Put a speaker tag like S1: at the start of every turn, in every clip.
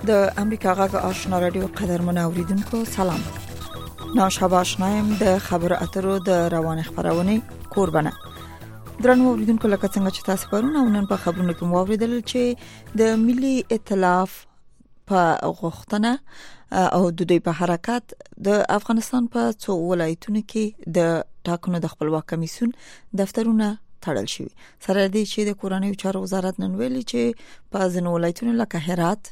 S1: د امریکا غږ آشنا رادیو قدرمن اوریدونکو سلام. ناشابه آشنایم د خبر اترو د روان خبرونه قربانه. درنو اوریدونکو لکه څنګه چې تاسو پرون او نن په خبرونو کې مو اوریدل چې د ملي ائتلاف په غوښتنه او د دوی په حرکت د افغانستان په څو ولایتونو کې د ټاکنو د خپلواک کمیسیون دفترونه تړل شوی. سره دې چې د کورنیو چارو وزارت نن ویلي چې په ځینو ولایتونو لکه هرات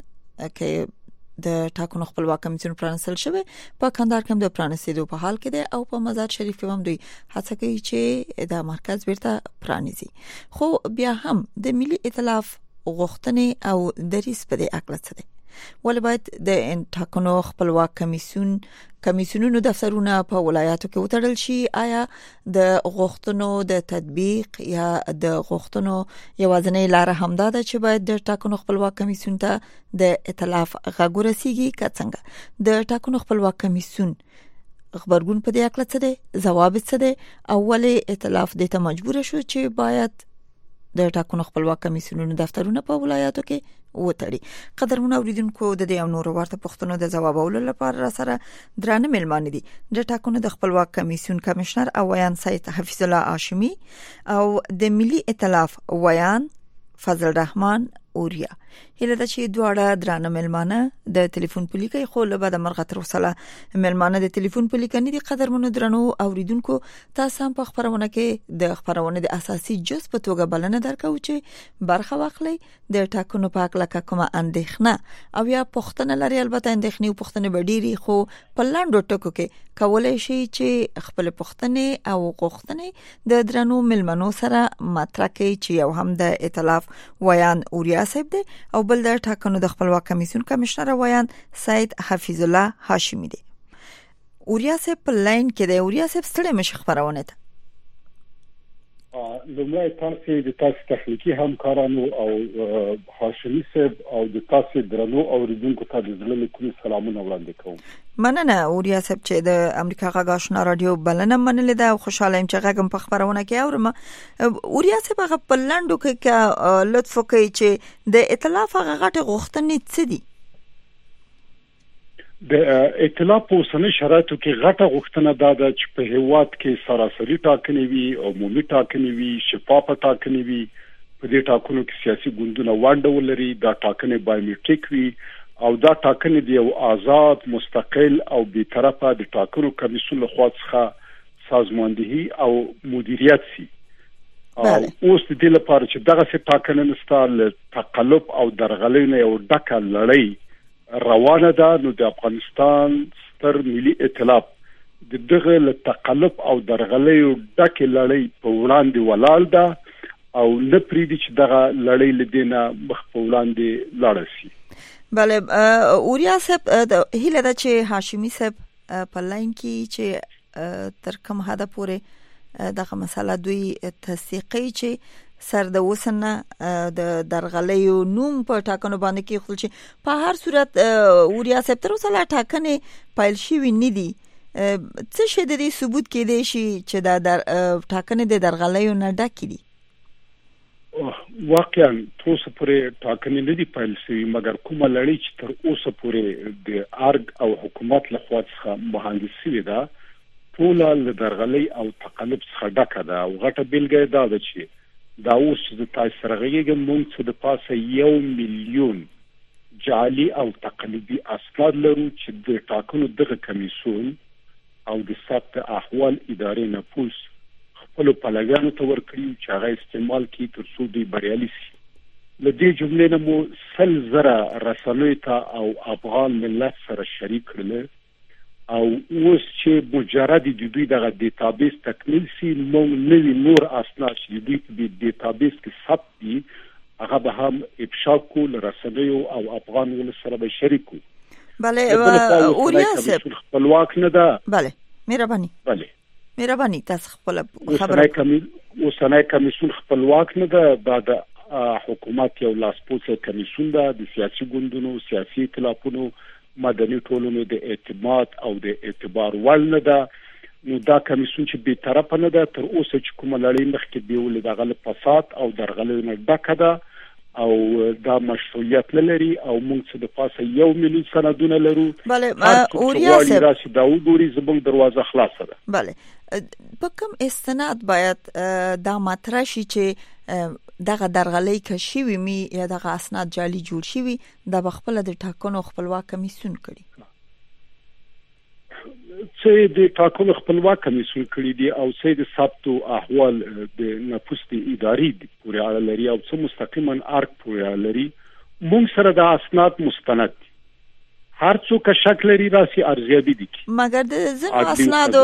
S1: کې د ټاکنو خپلواک کمیسیون پرانسل شوی، په کندهار کې د پرانستېدو په حال کې دی او په مزار شریف کې هم دوی هڅه کوي چې د مرکز بیرته پرانیزي. خو بیا هم د ملي ائتلاف غوښتنې او دریځ په دې اړه څه دی؟ ولې باید د ټاکنو خپلواک کمیسیونونو دفترونه په ولایاتو کې وتړل شي؟ آیا د غوښتنو د تطبیق یا د غوښتنو یوازینۍ لار همدا ده چې باید د ټاکنو خپلواک کمیسیون ته د ائتلاف غږ ورسیږي؟ که څنګه د ټاکنو خپلواک کمیسیون خبرګون په دې اړه څه دی؟ ځواب څه دی؟ او ولې ائتلاف دې ته مجبور شو چې باید د ټاکنو خپلواک کمیسیونونو دفترونه په ولایاتو کې وتړي؟ قدرمن اوریدونکو د دې او نورو ورته پوښتنو د ځوابولو لپاره سره درانه ملمان دي د ټاکنو د خپلواک کمیسیون کمشنر او ویان سید حفیظ الله هاشمی او د ملي ائتلاف ویان فضل الرحمن اوریا. هله د چې دواړه درانه ملمانه د ټلیفون پولیکي خو له بعد مرغه تر وصله ملمانه د ټلیفون پولیکي دي. قدرمن درنو اوریدونکو تاسو هم په خبرونه کې د خبرونه د اساسي جز په توګه بلنه درکو چې برخه واخلي د ټاکنو په اړه کومه اندېښنه او یا پوښتنه لري. البته اندېښنې او پوښتنې ډېری خو په لاندو ټکو کې کولای شي چې خپل پوښتنې او غوښتنې د درنو ملمنو سره مطرح کړي چې یو هم د ائتلاف ویان اوریا صاحب دی او بل د ټاکنو د خپلواک کمیسیون کمشنر ویان سید حفیظ الله هاشمی دی. اوریا صاحب په لاین کې دی. اوریا صاحب ستړي مشه خبرونه ته
S2: لومړی تاسو د تاسو تخنیکی همکارانو او هاشمی صاحب او د تاسو درنو اوریدونکو ته د زړه له کومې سلامونه وړاندې کوم.
S1: مننه اوریا صاحب چې د امریکا غږ آشنا رادیو بلنه منلې ده او خوشاله یم چې غږم په خبرونه کې اورم. اوریا صاحب هغه په لاندو کې لطف وکړئ چې د ائتلاف هغه غټه غوښتنې څه دي؟
S2: د ائتلاف په اوسنۍ شرایطو کې غټه غوښتنه ده چې په هیواد کې سراسري ټاکنې وي، عمومي ټاکنې وي، شفافه ټاکنې وي. په دې ټاکنو کې سیاسي ګوندونه ونډه ولري، دا ټاکنې بایومټریک وي او دا ټاکنې د یو آزاد، مستقل او بی‌طرفه د ټاکنو کمیسیون لخوا څخه سازماندهي او مدیریت شي. اوس د دې لپاره چې دغه څه ټاکنې نسته، له تقلب او درغلۍ نه یو ډکه لړۍ روانه ده. نو د افغانستان ستر ملي ائتلاف د دغه له تقلب او درغلۍ ډکه لړۍ په وړاندې ولاړ ده او نه پریدي چې دغه لړۍ لدینه مخ په وړاندې لاړ شي.
S1: بله اوریا صاحب هیله ده چې هاشمی صاحب په لاین کې چې تر کوم حد پورې دغه مسله دوی تصدیقي چې سر د وسنه د درغلیو نوم په ټاکنو باندې کې خپل چې په هر صورت اوریا صاحب تر اوسه لا ټاکنې پایل شوی نه دي. څه شي د دې ثبوت کې دی چې د ټاکنې د درغلیو نه ډکې دي؟
S2: واقعا تر اوسه پورې ټاکنې نه دي پایل شوی، مګر کومه لړۍ چې تر اوسه پورې د ارګ او حکومت لخوا څخه مهندس شوی ده ټول له درغلۍ او تقلب څخه ډکه ده. او غټه بیلګه دا ده چې دا اوس د تاسو سره غږیږم موږ څه د پاسه 1 ملیون جعلي او تقلبي اسناد لرو چې د ټاکنو دغه کمیسیون او د ثبت احوال ادارې نه پوس خپل پلګانو ته ورکړي چې هغه استعمال کړي تر څو دوی بریالي شي. له دې جملې نه مو 100,000 رسنیو ته او افغان ملت سره شریک کړل او اوس چې مجرد د دوی دغه ډیټابیس تکمیل شي موږ نوی نور اسناد چې دوی په ډیټابیس کې ثبت دي هغه به هم افشا کول رسنیو او افغان ولس سره به شریک کو.
S1: بله اوریا صاحب
S2: خپلواک نه ده.
S1: بله مهرباني تاسو خپل
S2: خبره اوسنۍ کمیسیون خپلواک نه ده. دا د حکومت یو لاسپوڅی کمیسیون ده د سیاسي ګوندونو، سیاسي ائتلافونو، مدني ټولنو د اعتماد او د اعتبار وړ نه ده. نو دا کمیسیون چې به طرفه نه ده تر اوسه چې کومه لړۍ مخکې دیول دغه فساد او درغلۍ نه ډکه ده او دا مشروعیت لري او موږ څه د پاسه 1 میلیون سندونه لرو.
S1: بله اوریا صاحب
S2: راسي دا وګوري زموږ دروازه خلاصه ده.
S1: بله په کوم استناد باید دا مطرح شي چې دغه درغلي کشي وي یا دغه اسناد جعلي جوړ شي وي د بخپل د ټاکنو خپلواک کمیسیون کړي
S2: چې د ټاکنو خپلواک کمیسیون کړي دي او چې د ثبت احوال د نفوس د ادارې پورې اړه لري او څه مستقیما ارګ پورې اړه لري. موږ سره د اسناد مستند دي، هر څوک شک لري راسي ارزیابي دي
S1: مګر د ځینو اسنادو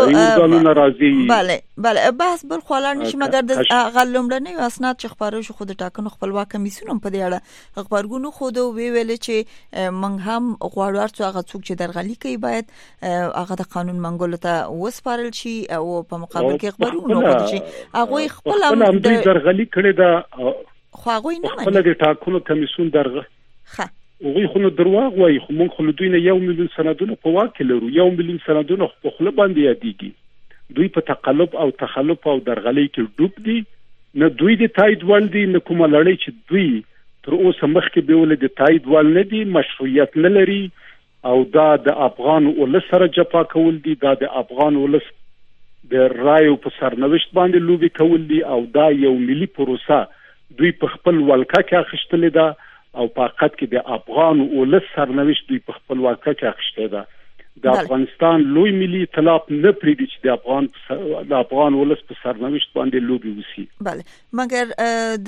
S1: بله بحث بل خلل نشي مګر د غلمړنی اسناد چې خبرو شو خود ټاکنو خپلواک کمیسیون په دې اړه خبرګونو خود ویل چې موږ هم غواړو چې هغه څوک چې درغلي کوي باید هغه د قانون منګولو ته وسپارل شي او په مقابل کې خبرونه وکړي چې هغه خپل
S2: هم درغلي کړي دا
S1: خو هغه نه
S2: خپل د ټاکنو کمیسیون درغه وغوی خو نو درواغ وایي خو موږ خو دوی نه 1 میلیون سندونه په واک لرو. 1 میلیون سندونه په خپل باندې یادېږي. دوی په تقلب او تخلف او درغلي کې ډوب دي، نه دوی د تایید ول دي نه کومه لړۍ چې دوی تر اوسه مخکې به ول د تایید ول نه دي، مشروعیت نه لري او دا د افغان ولس سره جفا کول دي، دا د افغان ولس د رایو په سرنوشت باندې لوبي کول دي او دا یو ملي پروسه دوی په خپل ولکه کې اخیستلې ده او په حقیقت کې د افغان ولس سرنوشت دوی په خپل واقع کې اخیسته ده. د افغانستان لوی ملي ائتلاف نه پریږدي چې د افغان ولس په سرنوشت باندې لوبي وسی.
S1: بله مګر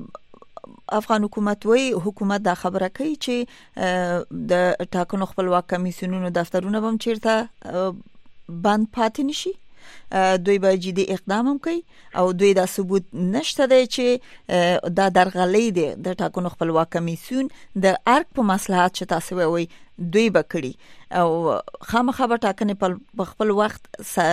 S1: د افغان حکومت دا خبره کوي چې د ټاکنو خپلواک کمیسیونونو دفترونه هم چیرته بند پاتې نشي. دوی به جدي اقدام هم کوي او دوی دا ثبوت نشته دی چې دا درغلي دي د ټاکنو خپلواک کمیسیون د ارګ په مصلحت چې تاسو وایي دوی به کړي او خامخا به ټاکنې په خپل وخت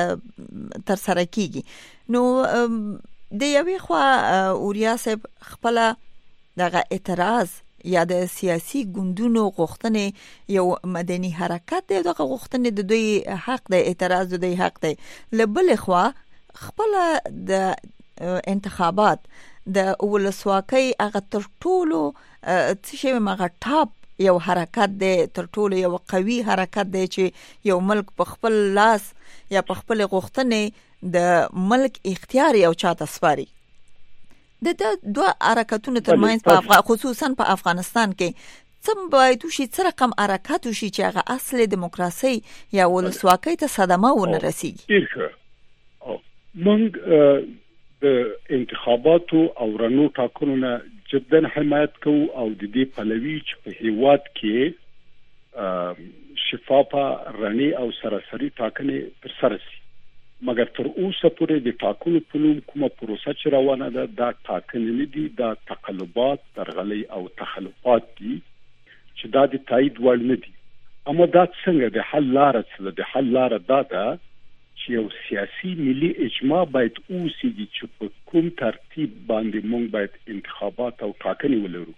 S1: تر سره کیږي. نو د یوې خوا اوریا صاحب خپل دغه اعتراض یا د سیاسي ګوندونو غوښتنې یو مدني حرکت دی، دغه غوښتنې د دوی حق دی، اعتراض د دوی حق دی. لبل خو خپل د انتخابات د ولسواکۍ هغه تر ټولو چې مغه ټاپ یو حرکت دی، تر ټولو یو قوي حرکت دی چې یو ملک په خپل لاس یا په خپل غوښتنې د ملک اختیار یو چاته سپاري. د دوه حرکتونو ترمنځ په خصوصا په افغانستان کې څم باید شي څه رقم حرکت شي چې هغه اصل دیموکراسي یا ولسواکۍ ته صدمه ونه رسیږي.
S2: موږ د انتخاباتو او رنو ټاکنو نه جدا حمایت کوو او د دې پلوي چې په هیواد کې شفافه رني او سراسري ټاکنې تر سره شي. مګر تر اوسه پورې د ټاکنو په نوم کومه پروسه چې روانه ده دا ټاکنې نه دي، دا تقلبات، درغلي او تخلفات دي چې دا د تایید وړ نه دي. اما دا څنګه د حل لاره څه د حل لاره دا ده چې یو سیاسي ملي اجماع باید اوسېږي چې په کوم ترتیب باندې موږ باید انتخابات او ټاکنې ولرو،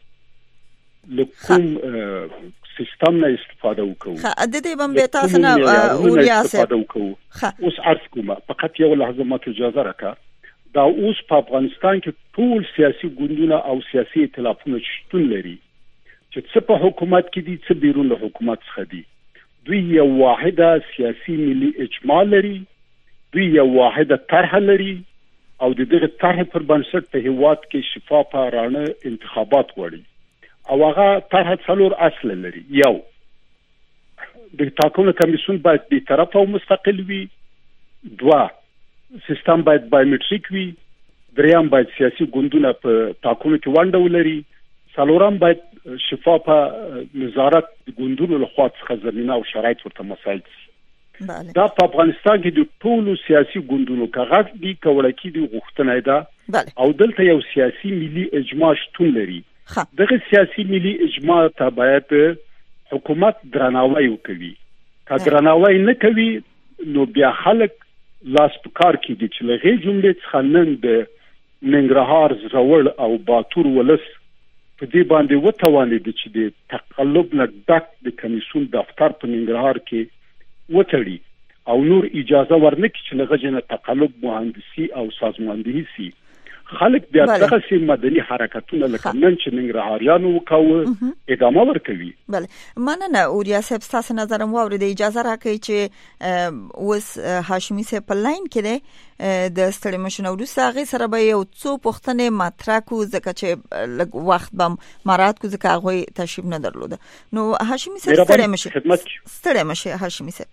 S2: لکوم سیستم نه استفاده وکړو.
S1: د دې باندې تاسو نه اوریا
S2: استفاده وکړو. اوس عرض کوم فقط یو لحظه ماته اجازه راکړه. دا اوس په افغانستان کې ټول سیاسي ګوندونه او سیاسي ائتلافونه شتون لري چې څه په حکومت کې دي څه بیرون له حکومت څخه دي. دوی یو واحده سیاسي ملي اجماع لري، دوی یو واحده طرح لري او د دغه طرح پر بنسټ په هیواد کې شفافه رانه انتخابات غواړي او هغه طرح څلور اصل لري. یو، د ټاکنو کمیسیون باید بی‌طرفه او مستقل وي. دوه، سیستم باید بایومټریک وي. دریم، باید سیاسي ګوندونه په ټاکنو کې ونډه ولري. څلورم، باید شفافه نظارت د ګوندونو لخوا څخه زمینه او شرایط ورته مساعد شي. دا په افغانستان کې د ټولو سیاسي ګوندونو کاغذ دي کولکې دي غوښتنه ده او دلته یو سیاسي ملي اجماع شتون لري. دغه سیاسي ملي اجماع ته باید حکومت درناوی وکړي. که درناوی نه کوي نو بیا خلک لاس په کار کې دي چې لغې جملې څخه نن د ننګرهار زړور او باتور ولس په دې باندې وتوانید چې د تقلب نه ډک د کمیسیون دفتر په ننګرهار کې وتړي او نور اجازه ورنکړي چې لغه جن تقلب مهندسي او سازماندهي سي. خلک بیا دغه سي مدني حرکتونه لکه نن چې ننګرهاریانو وکاوه ادامه ورکوي.
S1: بله مننه اوریا صاحب تاسو نظر مو اورید اجازه راکړئ چې اوس هاشمي صاحب په لاین کې دی د ستړي مشن وروسته هغه سره به یو څو پوښتنې مطرح کو ځکه چې وخت به مراد کو ځکه هغه تشریف نه درلوده. نو هاشمي صاحب ستړي مشي هاشمي صاحب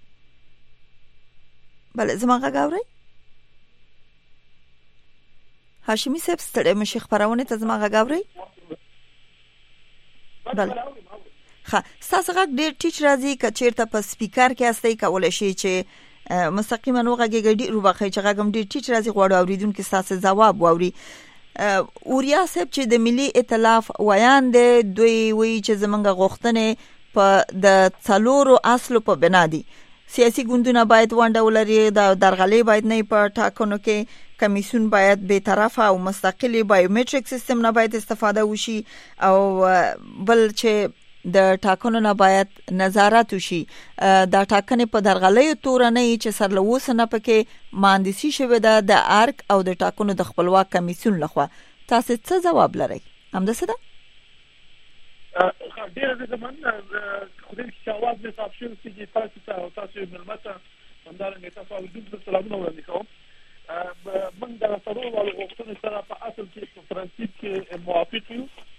S1: بله زما غږ اورئ؟ هاشمي صاحب ستړي مشي خبرونه ته زما غږ اورئ؟ بله ښه ستاسو غږ ډېر ټیټ راځي که چېرته په سپیکر کې هستئ کولی شئ چې مستقیما وغږیږئ ډېر وبخئ چې غږ هم ډېر ټیټ راځي غواړو اورېدونکي ستاسو ځواب واوري. اوریا صاحب چې د ملي ائتلاف ویان دی دوی وایي چې زموږ غوښتنې په د څلورو اصلو په بنا دي. سیاسي ګوندونه باید ونډه ولري، د درغلۍ باید نه په ټاکنو کې، کمیسیون باید به طرفه او مستقل بایومټریک سیستم نه باید استفاده وشي او بل چې د ټاکنو نه باید نظارت وشي. دا ټاکنې په درغلۍ تور نه چې سر له اوسه نه پکې مهندسي شوې ده د ارک او د ټاکنو د خپلواک کمیسیون لخوا. تاسو څه جواب لرئ؟ همداسې ده؟
S3: ډېر زمون خو دې چې आवाज مې صاحب شوی چې تاسو ملمته همدارنګه تاسو اوریدونکو سلامونه وړاندې کوم. من د څلورو غوښتنو سره په اصل کې په پرنسيپ کې موافق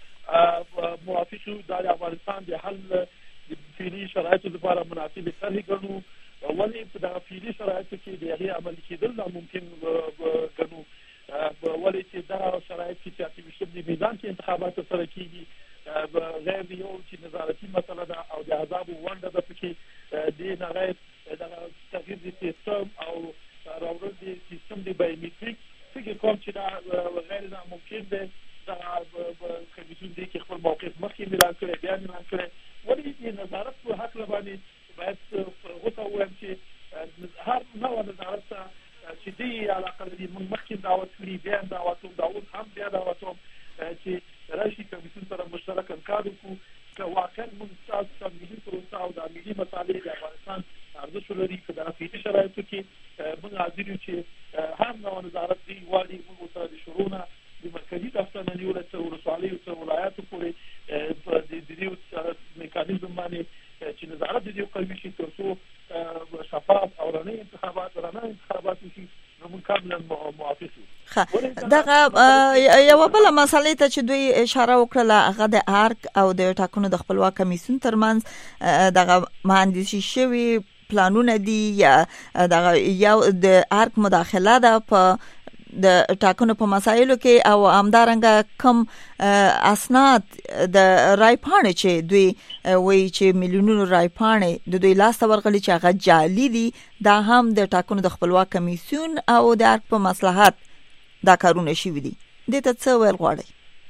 S3: یو د افغانستان د حل د فعلي شرایطو لپاره مناسب طرح ګڼو، ولې په دغه فعلي شرایطو کې د هغې عملي کېدل ناممکن ګڼو، ولې چې دغه شرایط کې چې اته میدان کې انتخابات ترسره کېږي غیر یو چې نظارتي مسله ده او د احزابو ونډه ده پکې دې نه غیر دغه تغییر د سیستم او راوړل د سیستم د بایومټریک فکر کوم چې دا غیر ناممکن دی. دا کمیسیون دی چې خپل موقف مخکې اعلان کړی بیا اعلان کړی، ولې د نظارت په حق باندې باید غوته ووایم چې هر نوع نظارت ته چې دی علاقه لري موږ مخکې دعوت کړي بیا دعوتوم داود هم بیا دعوتوم چې راشي کمیسیون سره مشترک کار وکړو که واقعا موږ تاسو ملي پروسه او د ملي مسالې د افغانستان ارزښت لري که د فعلي شرایطو کې موږ حاضر یو چې هر نوع نظارت دی والي موږ سره د شروع نه د مرکزي دفتر نه نیول تر ولسوالۍ او تر ولایاتو پورې په دې میکانیزم باندې چې نظارت دې قوي شي تر څو شفاف او رڼا انتخابات وشي. موږ کاملا موافق یو.
S1: دغه یو بل مسلې ته چې دوی اشاره وکړه هغه د ارک او د ټاکنو د خپلواک کمیسیون ترمنځ دغه مهندسي شوی پلانونه دي یا دغه یو د ارک مداخله ده په د ټاکنو په مسایلو کې او همدارنګه کم اسناد د رایپاڼې چې دوی وایي چې میلیونونو رایپاڼې د دوی لاس ته ورغلي چې هغه جعلي دي، دا هم د ټاکنو د خپلواک کمیسیون او د ارک په مصلحت دا کارونه شوي دي. دې ته څه ویل غواړئ؟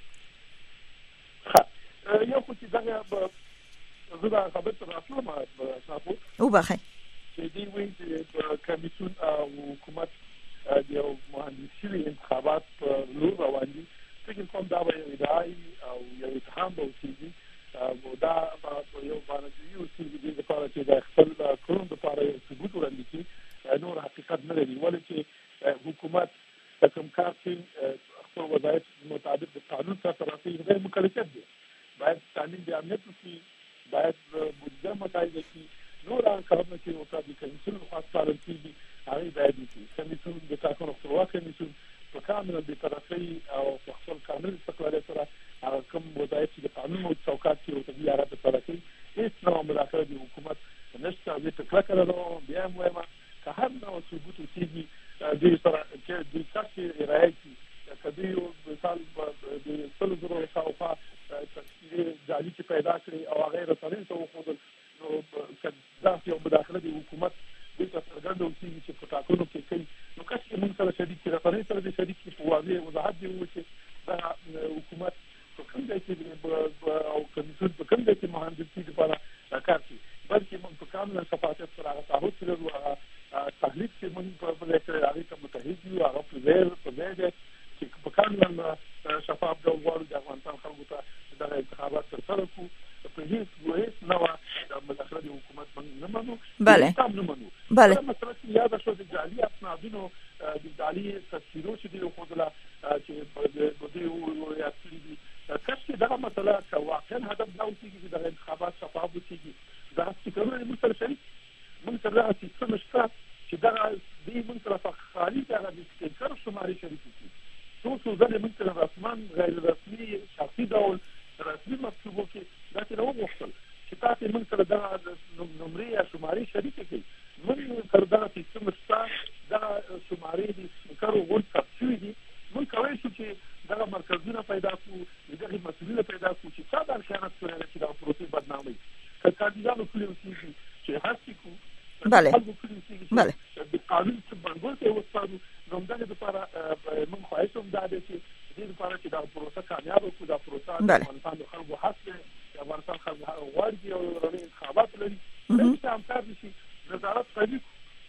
S3: یو خو چې دغه زه دا خبر ته راتلم صاحب
S1: وبخئ
S3: چې دوی وایي چې کمیسیون او حکومت د یو مهندسي انتخابات په لور روان دي. فکر کوم دا به یو ادعای او یو اتهام به وکړي، دا به یو باندې یو چې د لپاره چې د خپل کړون لپاره یو ثبوت وړاندې کړي، نور حقیقت نه لري. ولې چې حکومت د کوم کار چې خپل وظایف مطابق د قانون سره راسي غیر مکلف دي، باید تامین د امنیت وکړي، باید بودجه متعهد کړي، نور هغه کارونه چې ورته د کمیسیون خاص کارل کېږي هغه باید وکړي. کمیسیون د ټاکنو خپلواک کمیسیون په کامل بېطرفۍ او په خپل کامل استقلاليت سره هغه کوم وظایف چې د قانون او چوکاټ کې ورته دي هغه ترسره کوي. هېڅ نوع مداخله د حکومت نشته. زه ته کلکه لرم بیا هم وایم که هر نوع ثبوت وکړي دوی سره چې دوی څه رایه کړي که دوی مثال د 100,000 شاوخوا تشکیلې جعلي چې پیدا کړي او هغه یې رسنیو ته وښودل، نو که داسې یو مداخله د حکومت دوی ته څرګنده وکړي چې په ټاکنو کې کوي، نو کش چې موږ سره شریک کړي رسنیو سره د شریک کړي په واضح وضاحت دې وشي دا حکومت په کوم ځای کې او کمیسیون په کوم ځای کې مهندسي لپاره کار کوي، بلکې موږ په کامله شفافیت سره هغه تعهد چې لرو هغه تحلیل چې موږ په بل کې هغې ته متحد یو، هغه په ځای دی چې په کاملا شفاف ډول غواړو د افغانستان خلکو ته دغه انتخابات ترسره کړو. په هیڅ نوع د مداخله د حکومت باندې نه منو.
S1: بله
S3: مثلا یاد شو د جعلي اسنادونو د جعلي تصویرو چې دی خو دلا چې واقعا هدف دا اوسېږي چې د انتخابات شفاف اوسېږي. دا فکرونه موږ سره شریک موږ سره دا سیستم شته چې دا دې موږ سره فعالي دا د سپیکر شماري شریک دي. څو ځله موږ سره رسمان غیر رسمي شخصي ډول رسمي مکتوبو کې دا چې نو وغوښتل چې تاسو موږ سره دا نمرې یا شماري شریک کړئ. موږ سره دا سیستم شته دا شماري د سپیکر وګړو تفصیلي دي. موږ کولی شو چې دا مرکزونه پیدا کړو دغه مسؤلیت پیدا کړو چې څه د خیانت کړی چې دا پروسه بدنامي که کاندیدانو کلی اوسېږي چې هڅې کوو
S1: بله
S3: د قانون څخه باندې ته وستانو نو دغه لپاره موږ خواهش هم دا دی چې دې لپاره چې دا پروسه کامیاب وکړو. دا پروسه د افغانستان د خلکو حق دی. د افغانستان خلک غواړي او رڼې انتخابات لري چې همکار شي نظارت کوي.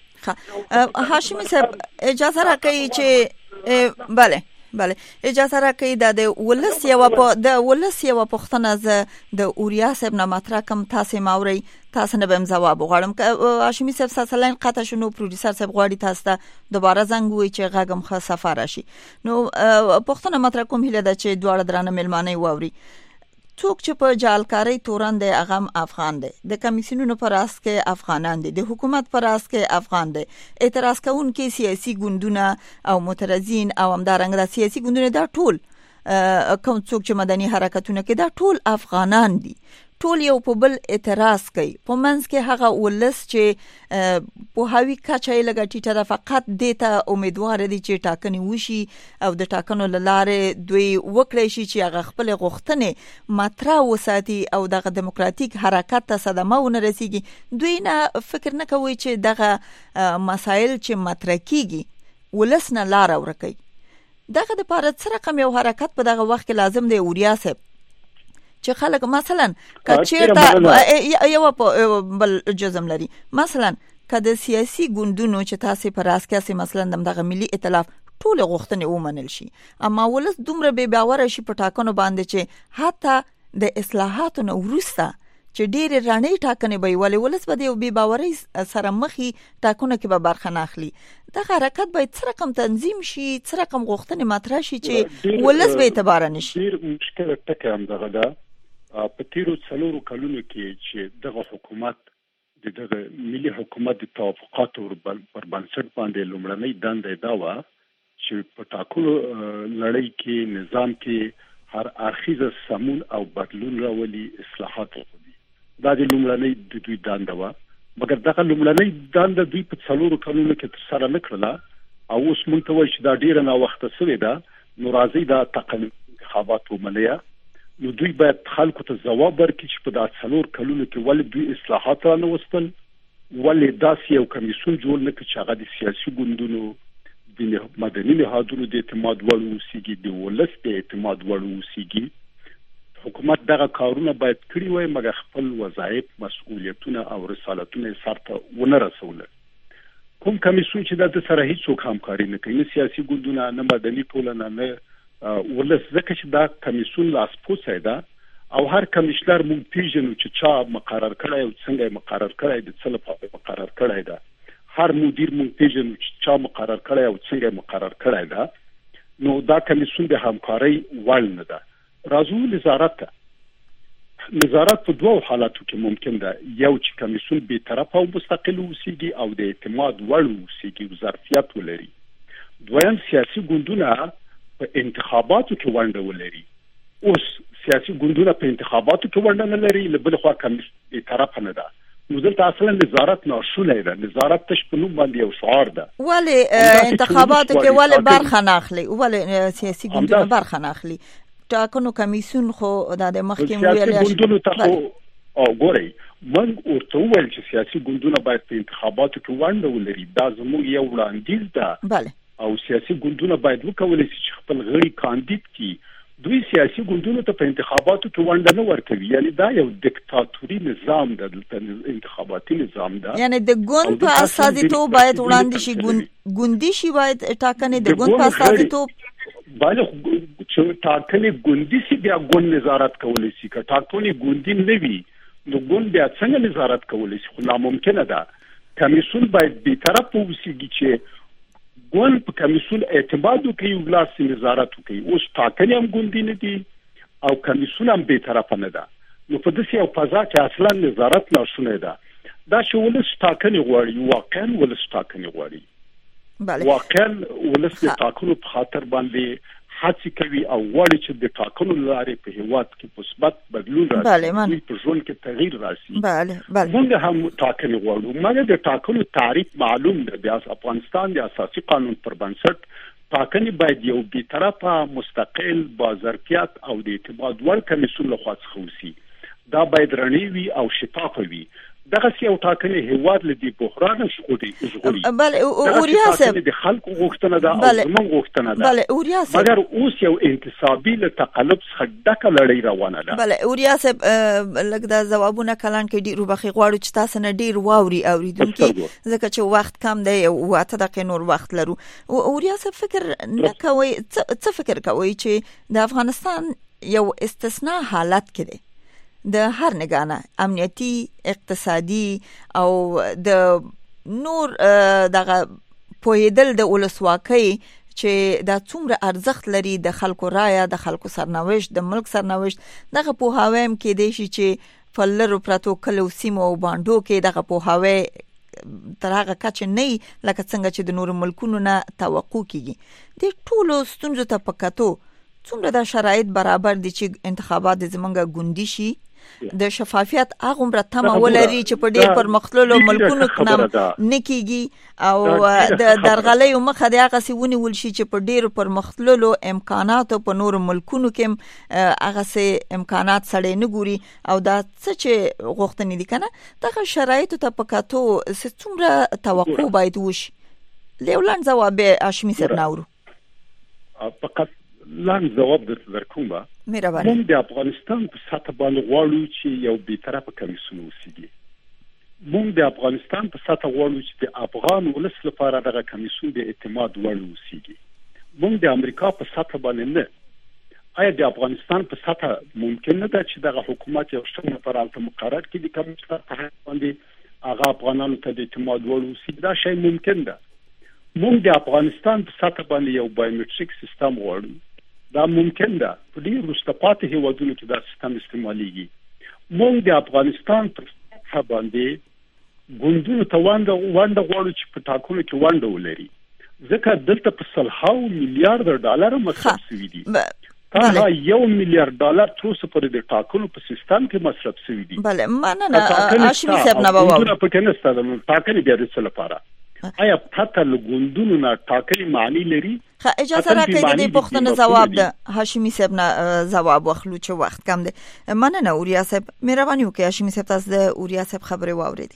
S1: هاشمي صاحب اجازه راکړئ چې بله اجازه راکړئ د ولس یو پوښتنه ز د اوریا صاحب نه مطرح کوم تاسو ماوري تاسو نه بهم جواب غواړم. هاشمي صاحب ساسلین قطع شنو پروډوسر صاحب غواړي تاسو ته دوباره زنګ وي چې غږم خه سفر شي. نو پوښتنه مطرح کوم هله د چې دواړه درانه ملمانه ووري څوک چې په جالکاري توران دی اغم افغان دی د کمیسیونونو پر اس کې افغانان دي د حکومت پر اس کې افغان دي اعتراض کوونکي سیاسي ګوندونه او معترضین او همدارنګه د سیاسي ګوندونه دا ټول کوم څوک چې مدني حرکتونه کې دا ټول افغانان دي. ټول یو په بل اعتراض کوي په منځ کې هغه ولس چې په هاوی کچای لګا ټیټه ده فقط دیتا امیدوار دي چې ټاکنې وشي او د ټاکنو لاره دوی وکړي شي چې هغه خپل غوښتنې مطرح وساتي او دغه دیموکراتیک حرکت ته صدمه ونه رسیږي. دوی نه فکر نه کوي چې دغه مسایل چې مطرح کیږي ولس نه لار ورکوي. دغه د پاره څه رقم یو حرکت په دغه وخت کې لازم دی اوریا صاحب چې خلک مثلا کچېرته یو بل جزم لري مثلا کله سیاسي ګوندونو چې تاسو پر اساس مثلا دغه ملي ائتلاف ټول غوښتنې ومنل شي اما ولس دومره بے باور شي په ټاکنو باندې چې حتی د اصلاحاتو نو ورسته چې ډېر رڼې ټاکنې به ولې ولس به د بے باورۍ سره مخې ټاکنو کې به برخه نه اخلي. دا حرکت باید څه رقم تنظیم شي څه رقم غوښتنې مطرح شي چې ولس به اعتبار نشي.
S2: ډېر مشکل ټکی هم دغه ده په تیرو څلورو کلونو کې چې دغه حکومت دغه ملي حکومت د توافقاتو پر بنسټ باندې لومړنۍ دنده دا و چې په ټاکنو لړۍ کې نظام کې هر اړخیزه سمون او بدلون راولي اصلاحات وکړي. دا د لومړنۍ د دوی دنده و مګر دغه لومړنۍ دنده دوی په څلورو کلونو کې ترسره نه کړله او اوس مونږ ته وایي چې دا ډیره ناوخته شوې ده. نو راځي دا تقلید انتخابات ومنیا نو دوی باید خلکو ته ځواب ورکړي چې په دا څلور کلونو کې ولې دوی اصلاحات را نه وستل ولې داسې یو کمیسیون جوړ نه کړ چې هغه د سیاسي ګوندونو د مدني نهادونو د اعتماد وړ اوسېږي د ولس د اعتماد وړ اوسېږي. حکومت دغه کارونه باید کړي وای مګر خپل وظایف مسؤلیتونه او رسالتونه سرته ونه رسول. کوم کمیسیون چې د سره هیڅ همکاري نه کوي سیاسي ګوندونه نه مدني ټولنه نه ولس ځکه چې دا کمیسیون لاسپوڅی ده او هر کمیشنر مونږ پیژنو چې چا مقرر کړی او څنګه مقرر کړی د څه لپاره مقرر کړی ده. هر مدیر مونږ پیژنو چې چا مقرر کړی او څنګه مقرر کړی ده. نو دا کمیسیون د همکارۍ وړ نه ده. راځو نظارت په دوه حالاتو کې ممکن ده. یو چې کمیسیون به طرفه او مستقل اوسېږي او د اعتماد وړ اوسېږي او ظرفیت ولري. دویم سیاسي ګوندونه په انتخاباتو کې ونډه ولري. اوس سیاسي ګوندونه په انتخاباتو کې ونډه نه لري لبل خو کمیسیون طرفه نه ده. نو دلته اصلا نظارت ناشونه ده. نظارت تش په نوم باندې یو شعار ده.
S1: ولی انتخاباتو کې ولی برخه نه اخلي ولی سیاسي ګوندونه برخه نه اخلي. ټاکنو کمیسیون خو د مخکې ویل
S2: سیاسي ګوندونو ته او ګوري موږ ورته ویل چې سیاسي ګوندونه باید په انتخاباتو کې ونډه ولري. دا زموږ یو وړاندیز ده.
S1: بله
S2: او سیاسي ګوندونه باید وکولای شي چې خپل غړي کاندید کړي. دوی سیاسي ګوندونو ته په انتخاباتو کې ونډه نه ورکوي. یعنی دا یو دیکتاتوري نظام ده انتخاباتي نظام ده.
S1: یعنی د ګوند په اساسیتوب باید وړاندې شي ګوندي شي باید ټاکنې د ګوند په اساسیتوب
S2: باید چې ټاکنې ګوندي شي بیا ګوند نظارت کولی شي. که ټاکنې ګوندي نه وي نو ګوند بیا څنګه نظارت کولی شي؟ خو ناممکنه ده. کمیسیون باید بی‌طرفه اوسېږي چې ګوند په کمیسیون اعتماد وکړي او لاس نظارت وکړي. اوس ټاکنې هم ګوندي نه دي او کمیسیون هم به طرف نه ده. نو په دې یو فضا کې اصلا نظارت ناشونه ده. دا چې ولس ټاکنې غواړي، واقعا ولس ټاکنې غواړي.
S1: بله
S2: واقعا ولس د ټاکنو په خاطر باندې هڅه کوي او غواړي چې د ټاکنو لارې په هیواد کې مثبت بدلون راشي، په ژوند کې تغییر راشي. موږ هم ټاکنې غواړو، مګر د ټاکنو تعریف معلوم ده. د افغانستان د اساسي قانون پر بنسټ ټاکنې باید یو بی‌طرفه، مستقل، باظرفیت او د اعتماد وړ کمیسیون لخوا څخه وشي. دا باید رڼې وي او شفافه وي. دغه یو ټاکنې هیواد لدی بحران ژغوري.
S1: بله اوریا صاحب
S2: د خلکو غوښتنه ده او زموږ غوښتنه ده.
S1: بله اوریا صاحب
S2: مګر اوس یو انتصابي له تقلب څخه ډکه لړۍ روانه ده.
S1: بله اوریا صاحب لکه دا ځوابونه کلان کې ډیر وبخي غواړو چې تاسو نه ډیر واوري اوریدونکو، ځکه چې وخت کم دی او 8 دقیقې نور وخت لرو. اوریا صاحب فکر نه کوي، څه فکر کوي چې د افغانستان یو استثناء حالت کې دی د هر نگانه امنیتی، اقتصادي او د نور دغه پویدل د ولسواکۍ چې دا څومره ارزښت لري، د خلکو رایه، د خلکو سرنوشت، د ملک سرنوشت، دغه پوهاویم کې دی چې فلرو پراتو کلو سیمو او باندو کې دغه پوهاوی تر هغه کچ نه لکه څنګه چې د نور ملکونو نه توقع کیږي. د ټولو ستونزو ته پکاتو څومره د شرایط برابر دي چې انتخابات زمونږه ګوندی شي، د شفافیت هغه مرتبه ولري چې په ډېر پرمختللو ملکونو کې نه کیږي او د درغلۍ مخه د هغه سیونی ول شي چې په ډېر پرمختللو امکاناتو په نور ملکونو کې هغه سي امکانات سړې نه ګوري او دا څه چې غوښتنې دي کنه دغه شرایط ته پکاتو څومره توقع باید وشي. لیولان جواب هاشمي صاحب ناورو
S2: فقط لان جواب درکومه.
S1: مهرباني.
S2: موږ د افغانستان په سطح باندې غواړو چې یو بی‌طرفه کمیسیون وسیږي. موږ د افغانستان په سطح غواړو چې د افغان ولس لپاره دغه کمیسیون د اعتماد وړ وسیږي. موږ د امریکا په سطح باندې نه. آیا د افغانستان په سطح ممکن نه ده چې دغه حکومت یو څه نفر الته مقرر کړي د کمیسیون په باندې هغه افغانانو ته د اعتماد وړ وسیږي؟ دا شی ممکن ده. موږ د افغانستان په سطح باندې یو بایومټریک سیستم غواړو. دا ممکن ده. په دې وروسته پاتې هیوادونو کې دا سیستم استعمالېږي. موږ د افغانستان په سطح باندې ګوندونو ته ونډه غواړو چې په ټاکنو کې ونډه ولري، ځکه دلته په سلهاو میلیارډ ډالر مصرف شوي دي. تنها $1 میلیارډ تر اوسه پورې د ټاکنو په سیستم کې مصرف شوي دي.
S1: بله مننه هاشمي صاحب نه واورو
S2: پکې نشته. د ټاکنې بیا د څه لپاره آیا پته له ګوندونو نه ټاکنې معنی لري؟
S1: اجازه راکړئ د پوښتنې جواب ده هاشمي صاحب نه جواب واخلو چې وخت کم دی. مننه اوریا صاحب، مهرباني وکړئ هاشمي صاحب تاسو د اوریا صاحب خبرې واورېدې.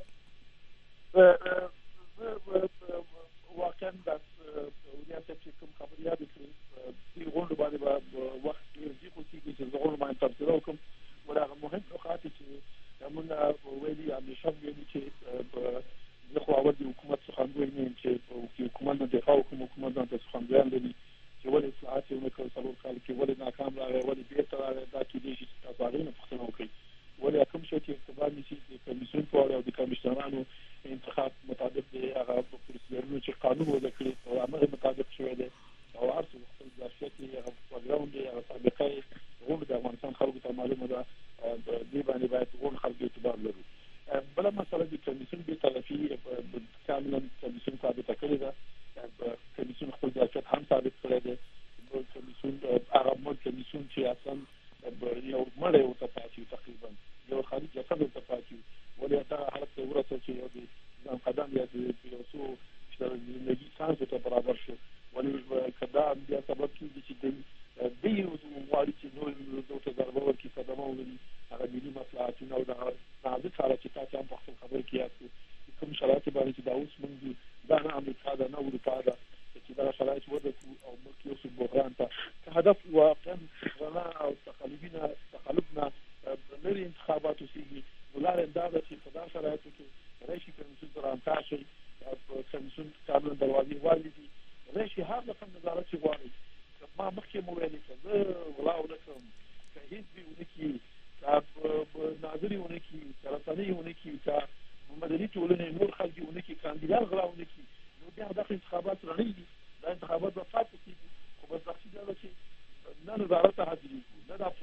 S3: واقعا د اوریا صاحب چې کوم خبرې یاد کړې د غونډو باندې وخت ډېر خو کېږي چې د غونډو باندې تبصره وکړم. ولهغه مهم نقاط چې موږ ویلي همیشه ویلي چې زه خو اول د حکومت څخه وایم چې حکومت نه دفاع وکړم، حکومت نه څخه بیان لري چې ولې اصلاحات یې ونه کړل څلور کال کې، ولې ناکام راغی، ولې بیرته راغی. دا کېدای شي چې تاسو هغې نه پوښتنه وکړئ ولې کوم شی چې اقتدار نیسي د کمیسیون په اړه او د کمیشنرانو انتخاب مطابق دی، هغه په پروسیجرونو چې قانون وضع کړي او هغه مطابق شوی دی او هر څه خپل ظرفیت یې هغه پروګرام دی، هغه سابقه یې غونډه د افغانستان خلکو ته معلومه ده. دې باندې باید غونډه خلکو اعتبار لرو. بله مسله د کمیسیون بېطرفي کاملا کمیسیون ثابته کړې ده. کمیسیون خپل ظرفیت هم ثابت کړی دی. کمیسیون هغه مړ کمیسیون چې اصلا یو مړی ورته پاتې وي، تقریبا یو خالي جسد ورته پاتې وي. ولې دغه حالت ته ورسېد چې یو د ځان قدم یا د یو څو زندګي سانس ورته برابر شو. ولې که دا بیا سبب کېږي چې دوی غواړي چې نور ته ضربه ورکړي، صدمه ولري، هغه ملي مصلحتونه او دغه نازک حالت چې تاسو هم په خپل خبرې کې یاد کړو کوم شرایط باندې چې دا اوس موږ دا نه امریکا ده نه اروپا ده چې دا شرایط وضع کړو او موږ یو څه بحران ته که هدف واقعا رڼا او تقلب نه لري انتخابات وسیږي، نو لاره دا ده چې په دا شرایطو کې راشي کمیسیون سره همکار شي، کمیسیون کاملا دروازې والدي راشي هر رقم نظارت چې غواړي. ما مخکې مو ویلي که زه ولاو نه کړم، که حزب یې ونه کړي، که ناظر یې ونه کړي، که رسنۍ یې ونه کړي، که مدني ټولنې نور خلک یې ونه کړي، کاندیدان غلا ونه کړي، نو بیا دغه انتخابات رڼې دي. دا انتخابات به پاتې کېږي. خو بدبختي دا ده چې نه نظارت ته حاضرېږو، نه دا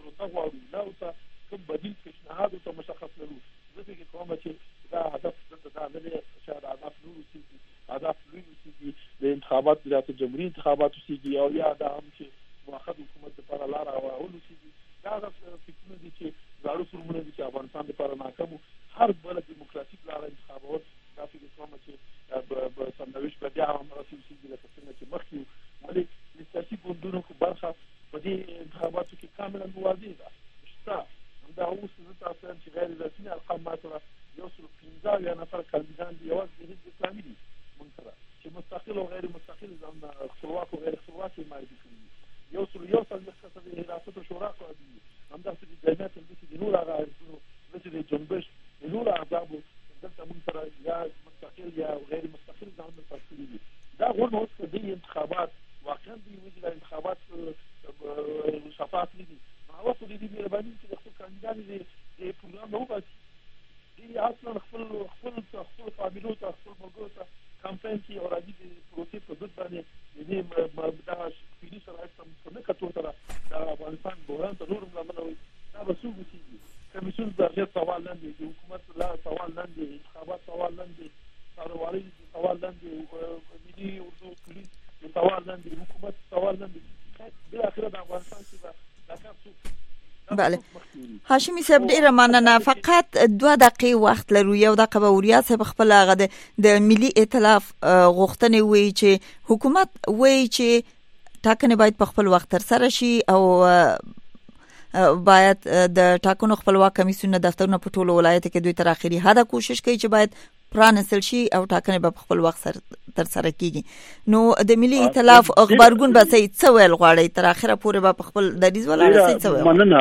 S3: انتخابات ریاست جمهوریت انتخابات وسیږي او یا د هم چې واخد حکومت لپاره لار او ولوسیږي دا د فکرونه دي چې زاړه فورمونه دي چې افغانستان لپاره ناکام هر بل دیموکراتیک لار انتخابات دا فکر کوم چې په سمنويش په بیا هم راسي لکه څنګه چې مخکې ولې د سیاسي ګوندونو په برخه په دې انتخاباتو کې کاملا موازي ده شته دا اوس تاسو چې غیر رسمي ارقام ماته یو څو 15 یا نفر کاندیدان دي یو د حزب اسلامي دي مونږ سره چې مستقل او غیر مستقل ځان خپلواک او غیر خپلواک معرفي کوي یو څو څه د ریاست شورا کوي همداسې د جمعیت د نور راځي د جنبش د نور احزاب دلته مونږ سره یا مستقل یا غیر مستقل ځان مسؤل دي دا غوړ اوس د انتخابات واقعا د ویل انتخابات شفاف دي هغه څه دي مهرباني چې د خپل کاندیدان د پروګرام نو بس دي اصلا خپل قابلیت او خپل موضوع ته کمپاین کې او راځي د پروسې په ضد باندې دې دا سپیډي سره هم په کتو سره دا افغانستان بوران ته نور ملامتوي دا وسوږي کمیسیون د سوال لاندې د حکومت لا سوال لاندې انتخابات سوال لاندې کاروباري سوال لاندې ملي اردو پولیس سوال لاندې حکومت سوال لاندې د اخر د افغانستان چې
S1: بله هاشمی صاحب ډیره مننه فقط 2 دقیقې وخت لرو یو دقیقه به وریا صاحب خپل هغه د ملي ائتلاف غوښتنې وی چې حکومت وی چې ټاکنې باید په خپل وخت تر سره شي او باید د ټاکنو خپلواک کمیسیون دفترونه په ټولو ولایتونو کې دوی تر اخري حدا کوشش کوي چې باید پرانسل شي او ټاکنې په خپل وخت تر سره کیږي نو د ملي ائتلاف خبرګون به څه ویل غواړي تر اخره پورې به خپل دریځ ولاړ څه ویل
S2: مننه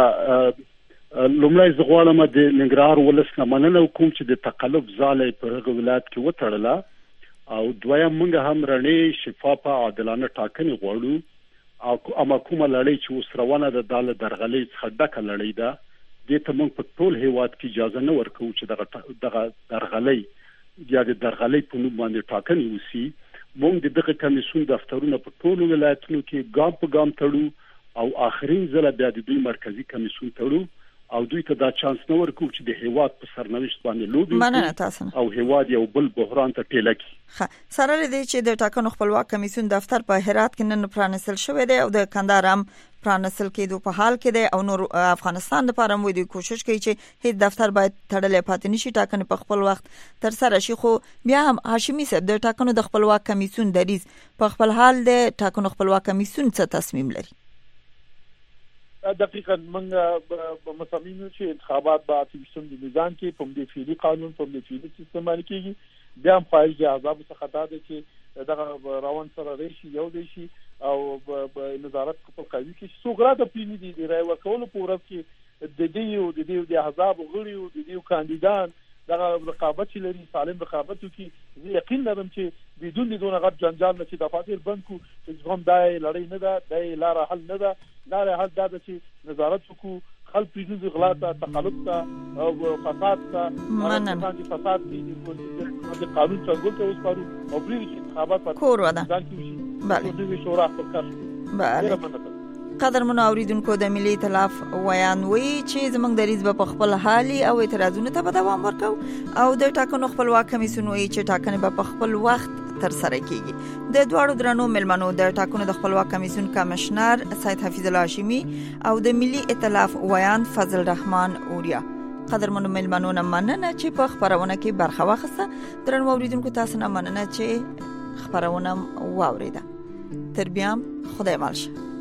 S2: لومړی زغوالم د ننګرهار ولسنه مننه کوم چې د تقلب زاله په هغه ولایت کې وټړله او دویم موږ هم رڼې شفافه عادلانه ټاکنې غواړو او اما کومه لړۍ چې اوس روانه ده د درغلۍ څخه ډکه لړۍ ده دې ته موږ په ټول هیواد کې اجازه نه ورکوو چې دغه درغلۍ یا د درغلۍ په نوم باندې ټاکنې وسی موږ دغه کمیسیون دفترونه په ټولو ولایتونو کې ګام په ګام تړو او آخرین ځله بیا د دوی مرکزی کمیسیون تړو او دوی ته دا چانس نه ورکوو چې د هیواد په سرنوشت باندې لوبي او هیواد یو بل بحران ته ټیله کړي
S1: سره لري چې د ټاکنو خپلواک کمیسیون دفتر په هرات کې نن پرانسل شوی دی او د کندهار هم پرانسل کېدو په حال کې دی او نور افغانستان لپاره موږ د کوشش کوي چې هیڅ دفتر باید تړلې پاتې نشي ټاکنې په خپل وخت تر سره شي خو بیا هم هاشمي صاحب د ټاکنو د خپلواک کمیسیون دریځ په خپل حال د ټاکنو خپلواک کمیسیون څه تصمیم لري
S3: دقیقاً موږ مصمم یو چې انتخابات به اټیویشن د نظام کې په دې فعلی قانون په دې فعلی سیستم باندې کېږي بیا هم خارجي احزاب څخه دا دي چې دغه روان سره ریشي یو دی شي او نظارت په قوی کې څوګرا د پینې دي رای ورکول په ورځ کې د دې احزاب غړي او د دې کاندیدان دغه رقابت لري سالم رقابت کې یقین لرم چې بدون دونه غټ جنجال نه چې دفاتر بند کو هم دای لړۍ نه ده دای لار حل نه ده لار حل دا چې نظارت وکړو خلک پېژني غلا ته تقلب ته او فساد ته باندې فساد دي د قانون څنګه ته اوس پارو او پرې چې انتخابات په
S1: کور ودا
S3: بله د شورا په کار
S1: بله قدرمنو اوریدونکو د ملي ائتلاف ویان وی چې زمونږ دریځ په خپل حالي او اعتراضونه ته دوام ورکو او د ټاکنو خپلواک کمیسیون وی چې ټاکنې په خپل وخت تر سره کیږي د دوړو درنو ملمنو د ټاکنو د خپلواک کمیسیون کمشنر سید حفیظ الله هاشمی او د ملي ائتلاف ویان فضل الرحمن اوریا قدرمنو ملمنو نه مننه چې په خبرونه کې برخه واخیسته درنو اوریدونکو تاسو نه مننه چې خبرونه واوریده تر بیا خدای مالشه